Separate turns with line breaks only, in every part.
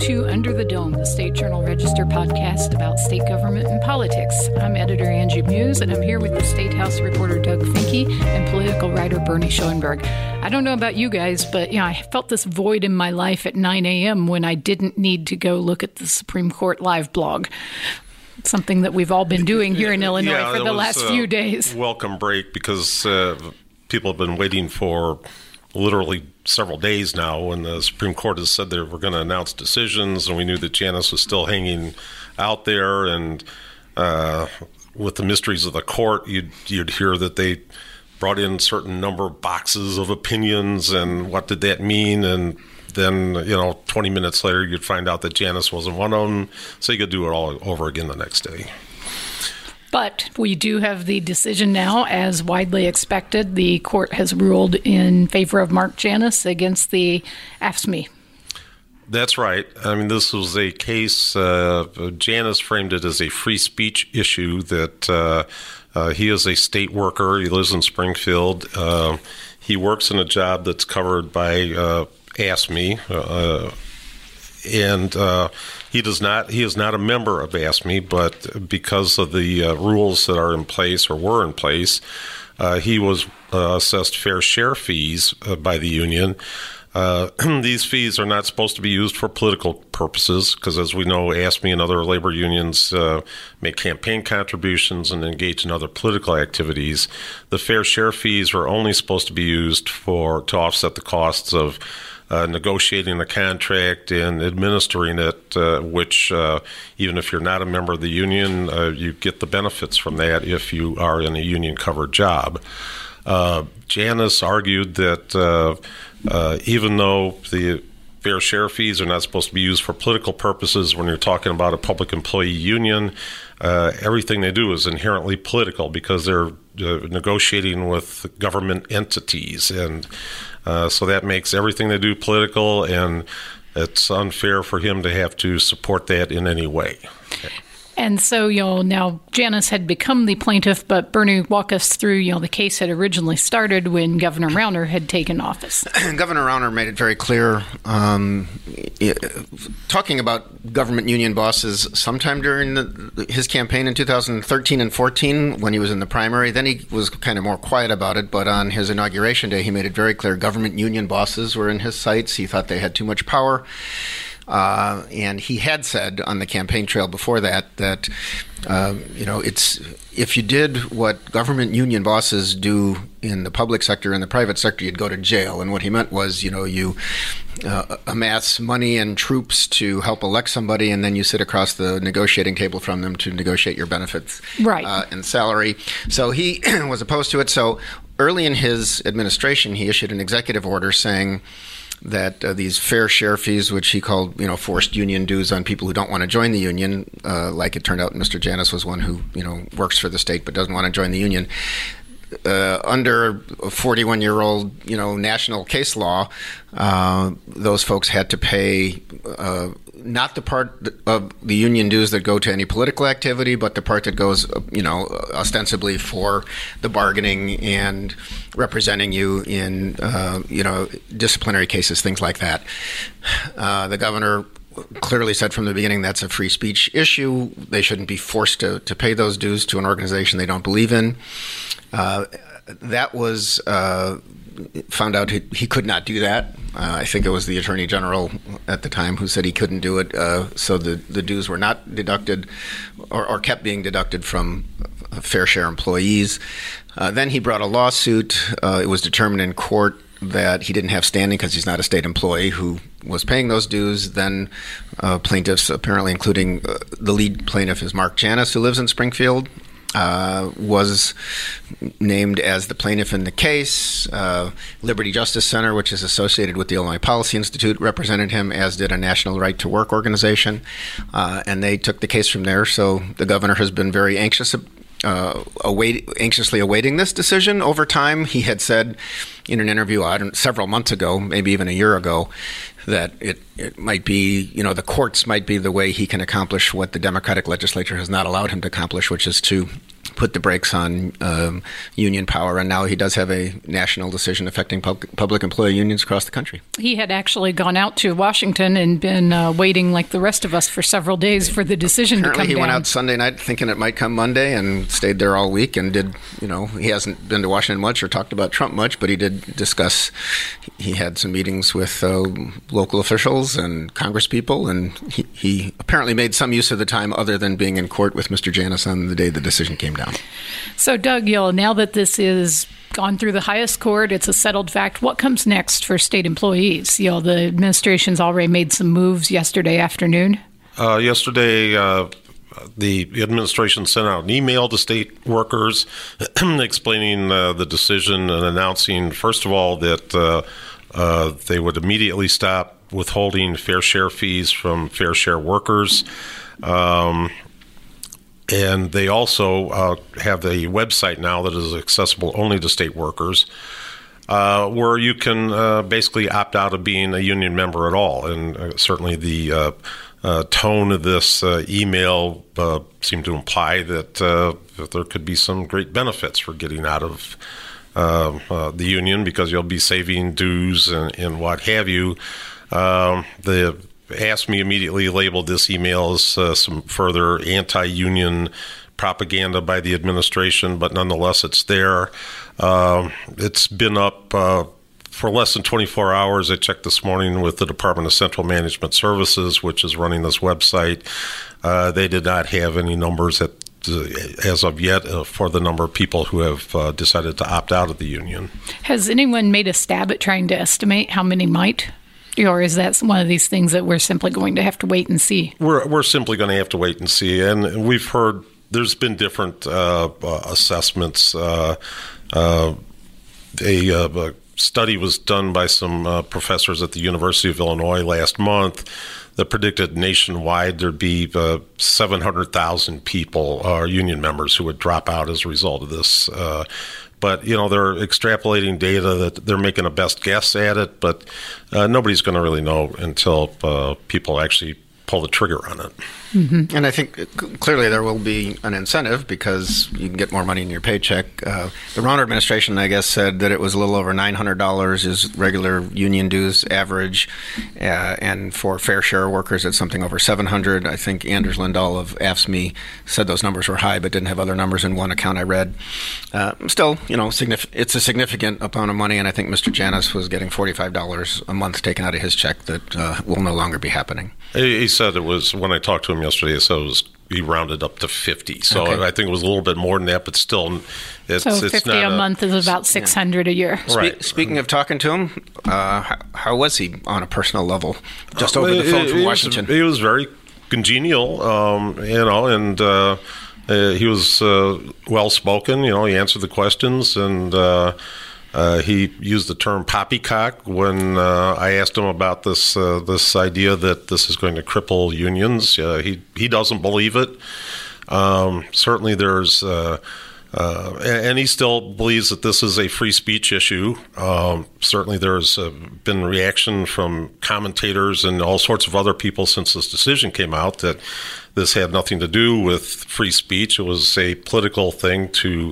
to Under the Dome, the State Journal-Register podcast about state government and politics. I'm editor Angie Muse, and I'm here with the State House reporter Doug Finke and political writer Bernie Schoenberg. I don't know about you guys, but I felt this void in my life at 9 a.m. when I didn't need to go look at the Supreme Court live blog. Something that we've all been doing here in Illinois for the last few days.
Welcome break, because people have been waiting for literally several days now when the Supreme Court has said they were going to announce decisions, and we knew that Janice was still hanging out there. And with the mysteries of the court, you'd hear that they brought in a certain number of boxes of opinions, and what did that mean? And then, 20 minutes later, you'd find out that Janice wasn't one of them, so you could do it all over again the next day.
But we do have the decision now, as widely expected. The court has ruled in favor of Mark Janus against the AFSCME.
That's right. I mean, this was a case, Janus framed it as a free speech issue, that he is a state worker. He lives in Springfield. He works in a job that's covered by AFSCME, and he is not a member of AFSCME, but because of the rules that are in place or were in place, he was assessed fair share fees by the union. These fees are not supposed to be used for political purposes, because as we know, AFSCME and other labor unions make campaign contributions and engage in other political activities. The fair share fees are only supposed to be used to offset the costs of negotiating a contract and administering it, which even if you're not a member of the union, you get the benefits from that if you are in a union-covered job. Janus argued that even though the fair share fees are not supposed to be used for political purposes when you're talking about a public employee union, everything they do is inherently political, because they're negotiating with government entities, and so that makes everything they do political, and it's unfair for him to have to support that in any way.
And so, now Janus had become the plaintiff, but Bernie, walk us through, the case had originally started when Governor Rauner had taken office.
Governor Rauner made it very clear, talking about government union bosses sometime during his campaign in 2013 and 14 when he was in the primary. Then he was kind of more quiet about it, but on his inauguration day, he made it very clear government union bosses were in his sights. He thought they had too much power. And he had said on the campaign trail before that it's if you did what government union bosses do in the public sector and the private sector, you'd go to jail. And what he meant was, you amass money and troops to help elect somebody, and then you sit across the negotiating table from them to negotiate your benefits,
right,
and salary. So he was opposed to it. So early in his administration, he issued an executive order saying that these fair share fees, which he called, forced union dues on people who don't want to join the union, like it turned out Mr. Janus was one who, works for the state but doesn't want to join the union. Under a 41-year-old, national case law, those folks had to pay not the part of the union dues that go to any political activity, but the part that goes, ostensibly for the bargaining and representing you in, disciplinary cases, things like that. The governor clearly said from the beginning that's a free speech issue. They shouldn't be forced to pay those dues to an organization they don't believe in. That was found out he could not do that. I think it was the Attorney General at the time who said he couldn't do it. So the dues were not deducted or kept being deducted from fair share employees. Then he brought a lawsuit. It was determined in court that he didn't have standing because he's not a state employee who was paying those dues. Then plaintiffs, apparently including the lead plaintiff is Mark Janus, who lives in Springfield, was named as the plaintiff in the case. Liberty Justice Center, which is associated with the Illinois Policy Institute, represented him, as did a National Right to Work organization, and they took the case from there. So the governor has been very anxiously awaiting this decision over time. He had said in an interview several months ago, maybe even a year ago, that it might be, the courts might be the way he can accomplish what the Democratic legislature has not allowed him to accomplish, which is to put the brakes on union power, and now he does have a national decision affecting public employee unions across the country.
He had actually gone out to Washington and been waiting like the rest of us for several days for the decision to come down.
He went out Sunday night thinking it might come Monday and stayed there all week and did, he hasn't been to Washington much or talked about Trump much, but he did discuss, he had some meetings with local officials and Congress people, and he apparently made some use of the time other than being in court with Mr. Janus on the day the decision came down.
So, Doug, now that this is gone through the highest court, it's a settled fact, what comes next for state employees? The administration's already made some moves yesterday afternoon.
Yesterday, the administration sent out an email to state workers explaining the decision and announcing, first of all, that they would immediately stop withholding fair share fees from fair share workers. And they also have a website now that is accessible only to state workers, where you can basically opt out of being a union member at all. And certainly the tone of this email seemed to imply that there could be some great benefits for getting out of the union, because you'll be saving dues and what have you. The AFSCME immediately labeled this email as some further anti-union propaganda by the administration, but nonetheless it's there. It's been up for less than 24 hours. I checked this morning with the Department of Central Management Services, which is running this website. They did not have any numbers as of yet for the number of people who have decided to opt out of the union.
Has anyone made a stab at trying to estimate how many might? Or is that one of these things that we're simply going to have to wait and see? We're
simply going to have to wait and see. And we've heard there's been different assessments. A study was done by some professors at the University of Illinois last month that predicted nationwide there'd be 700,000 people, union members, who would drop out as a result of this. But, they're extrapolating data that they're making a best guess at it, but nobody's going to really know until people actually pull the trigger on it.
Mm-hmm. And I think clearly there will be an incentive because you can get more money in your paycheck. The Rauner administration, I guess, said that it was a little over $900 is regular union dues average, and for fair share workers it's something over $700. I think Anders Lindahl of AFSCME said those numbers were high but didn't have other numbers in one account I read. Still, it's a significant amount of money, and I think Mr. Janus was getting $45 a month taken out of his check that will no longer be happening.
He said it was, when I talked to him yesterday, so he rounded up to 50. So okay. I think it was a little bit more than that, but still, it's
50 a month is about $600 a year.
Right. Speaking of talking to him, how was he on a personal level? Just over the phone from Washington.
He was very congenial, and he was well spoken. He answered the questions, and he used the term poppycock when I asked him about this idea that this is going to cripple unions. He doesn't believe it. Certainly there's, and he still believes that this is a free speech issue. Certainly there's been reaction from commentators and all sorts of other people since this decision came out that this had nothing to do with free speech. It was a political thing to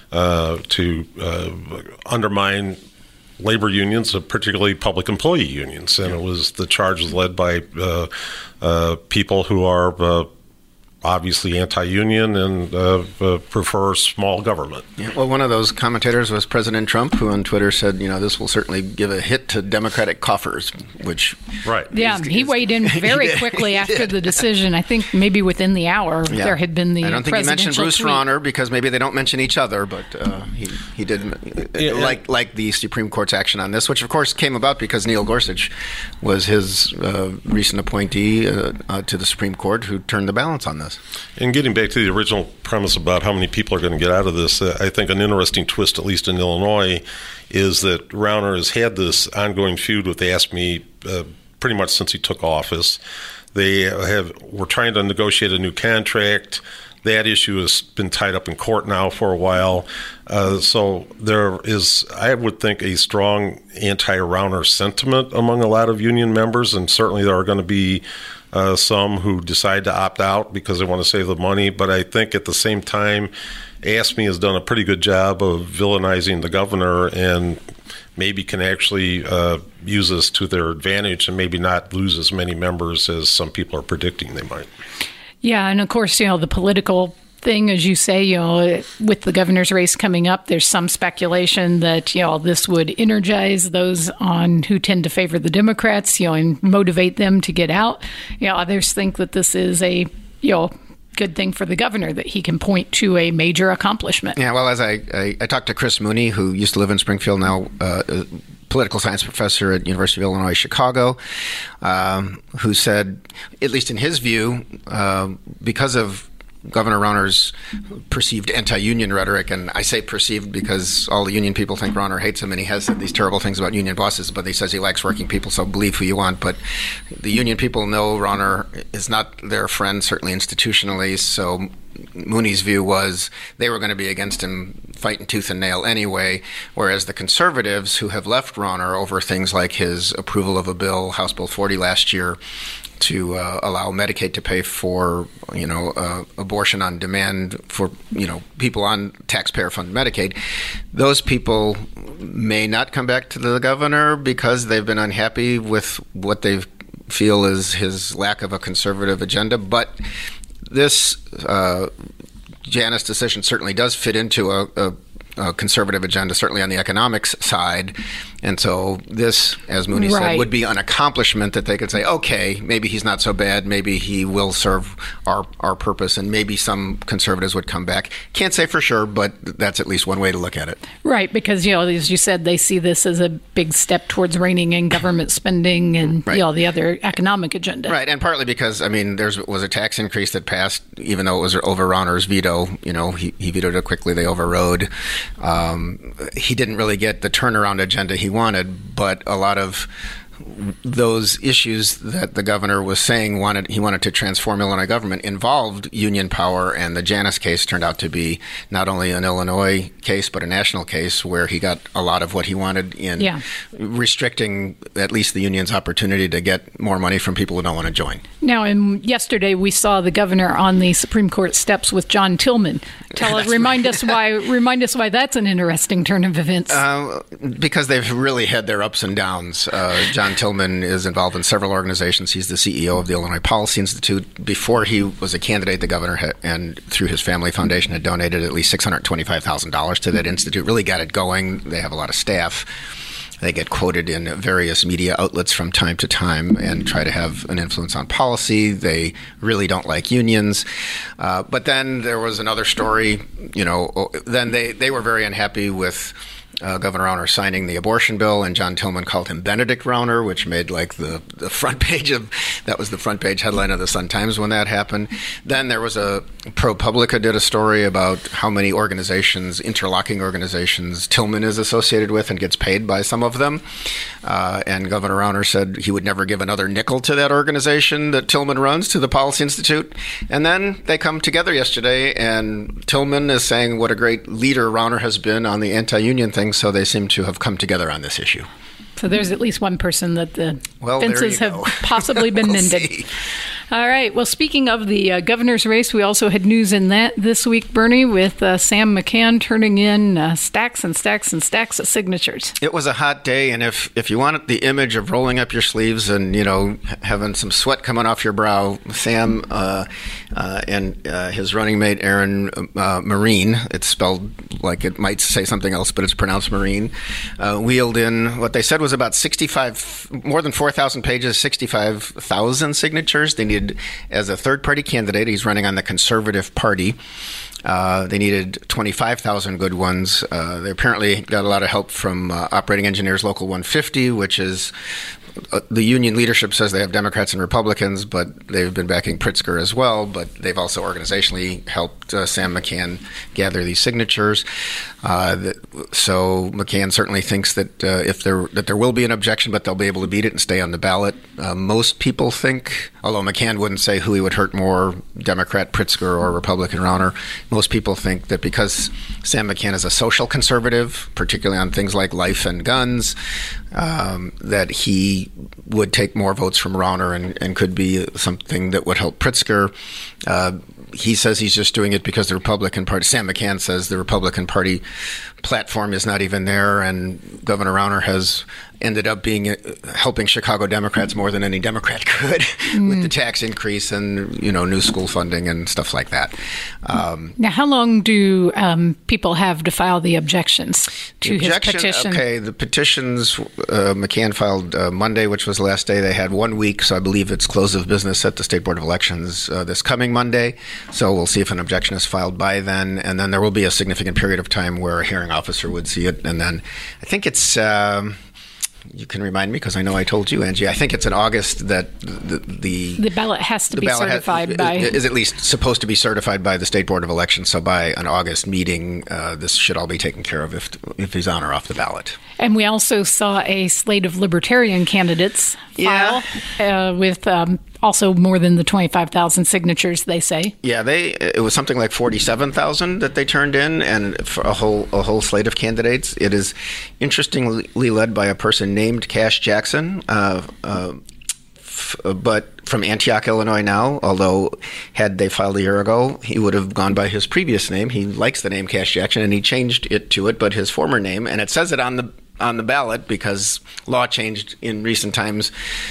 undermine labor unions, particularly public employee unions. And it was the charge was led by people who are obviously anti-union and prefer small government.
Yeah, well, one of those commentators was President Trump, who on Twitter said, this will certainly give a hit to Democratic coffers, which...
Right.
Yeah, he weighed in very quickly after the decision. I think maybe within the hour there had been the
I don't think he mentioned Bruce Rauner because maybe they don't mention each other, but he did, like the Supreme Court's action on this, which of course came about because Neil Gorsuch was his recent appointee to the Supreme Court who turned the balance on this.
And getting back to the original premise about how many people are going to get out of this, I think an interesting twist, at least in Illinois, is that Rauner has had this ongoing feud with AFSCME pretty much since he took office. We're trying to negotiate a new contract. That issue has been tied up in court now for a while. So there is, I would think, a strong anti-Rauner sentiment among a lot of union members, and certainly there are going to be some who decide to opt out because they want to save the money. But I think at the same time, AFSCME has done a pretty good job of villainizing the governor and maybe can actually use this to their advantage and maybe not lose as many members as some people are predicting they might.
Yeah, and of course, the political thing, as you say, with the governor's race coming up, there's some speculation that, this would energize those who tend to favor the Democrats, and motivate them to get out. Others think that this is a, good thing for the governor, that he can point to a major accomplishment.
Yeah, well, as I talked to Chris Mooney, who used to live in Springfield, now political science professor at University of Illinois Chicago, who said, at least in his view, because of Governor Rauner's perceived anti-union rhetoric, and I say perceived because all the union people think Rauner hates him, and he has said these terrible things about union bosses, but he says he likes working people, so believe who you want. But the union people know Rauner is not their friend, certainly institutionally, so Mooney's view was they were going to be against him fighting tooth and nail anyway, whereas the conservatives who have left Rauner over things like his approval of a bill, House Bill 40 last year, to allow Medicaid to pay for, abortion on demand for, people on taxpayer-funded Medicaid. Those people may not come back to the governor because they've been unhappy with what they feel is his lack of a conservative agenda. But this Janus decision certainly does fit into a conservative agenda, certainly on the economics side. And so this, as Mooney said, would be an accomplishment that they could say, okay, maybe he's not so bad, maybe he will serve our purpose, and maybe some conservatives would come back. Can't say for sure, but that's at least one way to look at it.
Right, because, as you said, they see this as a big step towards reining in government spending and, the other economic agenda.
Right, and partly because, there was a tax increase that passed, even though it was over Rauner's veto. He vetoed it quickly, they overrode. He didn't really get the turnaround agenda he wanted, but a lot of those issues that the governor was saying he wanted to transform Illinois government involved union power, and the Janus case turned out to be not only an Illinois case but a national case where he got a lot of what he wanted in restricting at least the union's opportunity to get more money from people who don't want to join.
Now, yesterday we saw the governor on the Supreme Court steps with John Tillman. Remind us why that's an interesting turn of events.
Because they've really had their ups and downs. John Tillman is involved in several organizations. He's the CEO of the Illinois Policy Institute. Before he was a candidate, the governor and through his family foundation had donated at least $625,000 to that institute. Really got it going. They have a lot of staff. They get quoted in various media outlets from time to time and try to have an influence on policy. They really don't like unions. But then there was another story. Then they were very unhappy with Governor Rauner signing the abortion bill, and John Tillman called him Benedict Rauner, which made the front page that was the front page headline of the Sun-Times when that happened. Then there was ProPublica did a story about how many interlocking organizations Tillman is associated with and gets paid by some of them. And Governor Rauner said he would never give another nickel to that organization that Tillman runs, to the Policy Institute. And then they come together yesterday, and Tillman is saying what a great leader Rauner has been on the anti-union thing. So they seem to have come together on this issue.
So there's at least one person that the fences have possibly been mended.
See.
All right. Well, speaking of the governor's race, we also had news in that this week, Bernie, with Sam McCann turning in stacks and stacks and stacks of signatures.
It was a hot day, and if you want the image of rolling up your sleeves and having some sweat coming off your brow, Sam and his running mate Aaron Marine, it's spelled like it might say something else, but it's pronounced Marine, wheeled in what they said was about more than 4,000 pages, 65,000 signatures. They needed, as a third-party candidate, he's running on the Conservative Party. They needed 25,000 good ones. They apparently got a lot of help from Operating Engineers Local 150, which is the union leadership says they have Democrats and Republicans, but they've been backing Pritzker as well. But they've also organizationally helped Sam McCann gather these signatures. So McCann certainly thinks that there will be an objection, but they'll be able to beat it and stay on the ballot. Most people think, although McCann wouldn't say who he would hurt more, Democrat Pritzker or Republican Rauner, most people think that because Sam McCann is a social conservative, particularly on things like life and guns, that he would take more votes from Rauner and could be something that would help Pritzker. he says he's just doing it because the Republican Party, Sam McCann says the Republican Party platform is not even there, and Governor Rauner has ended up helping Chicago Democrats more than any Democrat could with the tax increase and, new school funding and stuff like that.
Now, how long do people have to file the objections to his petition?
Okay, the petitions, McCann filed Monday, which was the last day. They had 1 week, so I believe it's close of business at the State Board of Elections this coming Monday. So we'll see if an objection is filed by then, and then there will be a significant period of time where a hearing officer would see it, and then I think it's... you can remind me because I know I told you, Angie. I think it's in August that the
ballot has to be certified by...
is at least supposed to be certified by the State Board of Elections. So by an August meeting, this should all be taken care of if he's on or off the ballot.
And we also saw a slate of Libertarian candidates file with also more than the 25,000 signatures, they say.
Yeah, it was something like 47,000 that they turned in, and for a whole slate of candidates. It is interestingly led by a person named Cash Jackson, but from Antioch, Illinois now, although had they filed a year ago, he would have gone by his previous name. He likes the name Cash Jackson, and he changed it to it, but his former name, and it says it on the ballot because law changed in recent times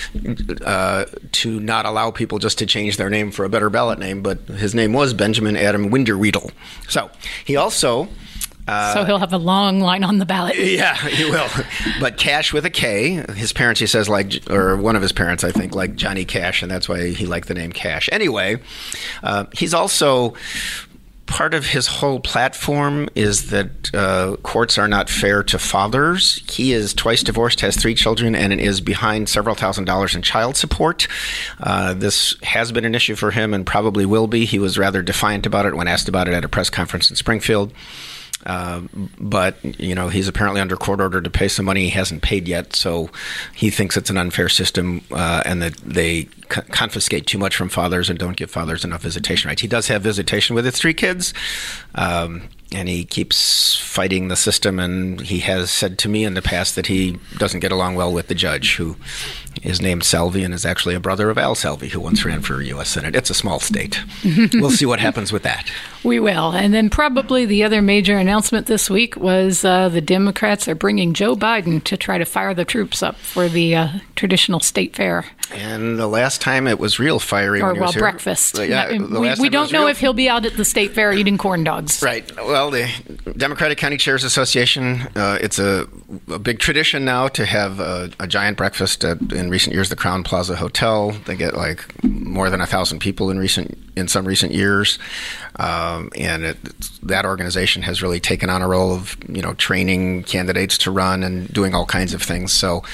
to not allow people just to change their name for a better ballot name, but his name was Benjamin Adam Winderwiedel. So he also...
so he'll have a long line on the ballot.
Yeah, he will. But Cash with a K. His parents, he says, or one of his parents, I think, like Johnny Cash, and that's why he liked the name Cash. Anyway, he's also... part of his whole platform is that courts are not fair to fathers. He is twice divorced, has 3 children, and is behind several $1,000s in child support. This has been an issue for him and probably will be. He was rather defiant about it when asked about it at a press conference in Springfield. But, he's apparently under court order to pay some money he hasn't paid yet, so he thinks it's an unfair system and that they confiscate too much from fathers and don't give fathers enough visitation rights. He does have visitation with his 3 kids, and he keeps fighting the system, and he has said to me in the past that he doesn't get along well with the judge, who is named Salvi and is actually a brother of Al Salvi, who once ran for U.S. Senate. It's a small state. We'll see what happens with that.
We will. And then probably the other major announcement this week was the Democrats are bringing Joe Biden to try to fire the troops up for the traditional state fair.
And the last time it was real fiery when he was here.
breakfast.
Yeah,
we don't know if he'll be out at the state fair eating corn dogs.
Right. Well, the Democratic County Chairs Association, it's a big tradition now to have a giant breakfast at, in recent years, the Crowne Plaza Hotel. They get more than 1,000 people in some recent years. And that organization has really taken on a role of, training candidates to run and doing all kinds of things. So,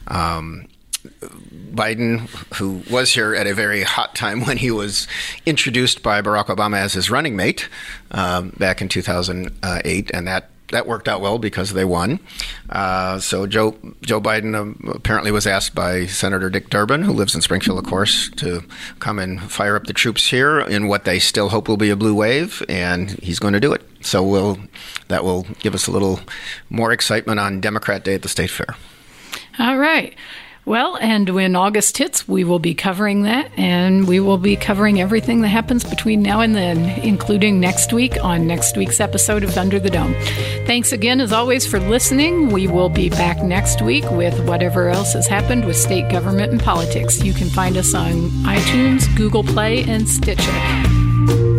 Biden, who was here at a very hot time when he was introduced by Barack Obama as his running mate back in 2008, and that worked out well because they won. So Joe Biden apparently was asked by Senator Dick Durbin, who lives in Springfield, of course, to come and fire up the troops here in what they still hope will be a blue wave, and he's going to do it. So that will give us a little more excitement on Democrat Day at the State Fair.
All right. Well, and when August hits, we will be covering that, and we will be covering everything that happens between now and then, including next week on next week's episode of Under the Dome. Thanks again, as always, for listening. We will be back next week with whatever else has happened with state government and politics. You can find us on iTunes, Google Play, and Stitcher.